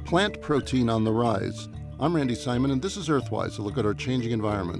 Plant protein on the rise. I'm Randy Simon, and this is Earthwise, a look at our changing environment.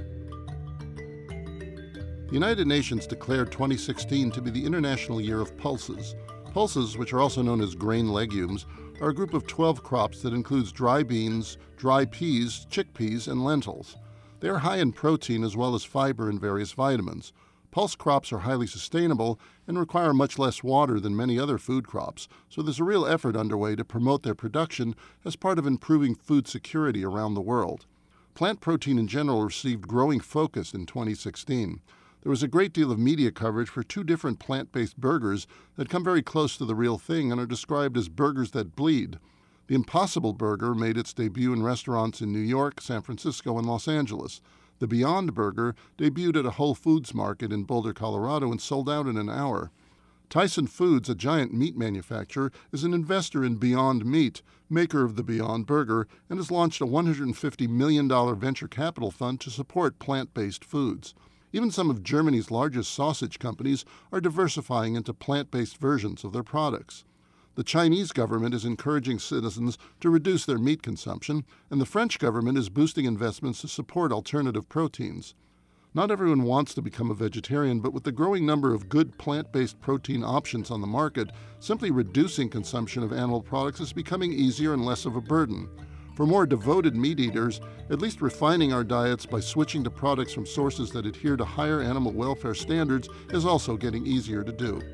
The United Nations declared 2016 to be the International Year of Pulses. Pulses, which are also known as grain legumes, are a group of 12 crops that includes dry beans, dry peas, chickpeas, and lentils. They are high in protein as well as fiber and various vitamins. Pulse crops are highly sustainable and require much less water than many other food crops, so there's a real effort underway to promote their production as part of improving food security around the world. Plant protein in general received growing focus in 2016. There was a great deal of media coverage for two different plant-based burgers that come very close to the real thing and are described as burgers that bleed. The Impossible Burger made its debut in restaurants in New York, San Francisco, and Los Angeles. The Beyond Burger debuted at a Whole Foods market in Boulder, Colorado, and sold out in an hour. Tyson Foods, a giant meat manufacturer, is an investor in Beyond Meat, maker of the Beyond Burger, and has launched a $150 million venture capital fund to support plant-based foods. Even some of Germany's largest sausage companies are diversifying into plant-based versions of their products. The Chinese government is encouraging citizens to reduce their meat consumption, and the French government is boosting investments to support alternative proteins. Not everyone wants to become a vegetarian, but with the growing number of good plant-based protein options on the market, simply reducing consumption of animal products is becoming easier and less of a burden. For more devoted meat eaters, at least refining our diets by switching to products from sources that adhere to higher animal welfare standards is also getting easier to do.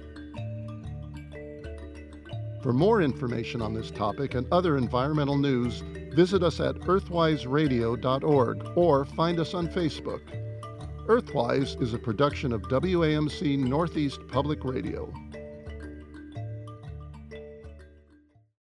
For more information on this topic and other environmental news, visit us at earthwiseradio.org or find us on Facebook. Earthwise is a production of WAMC Northeast Public Radio.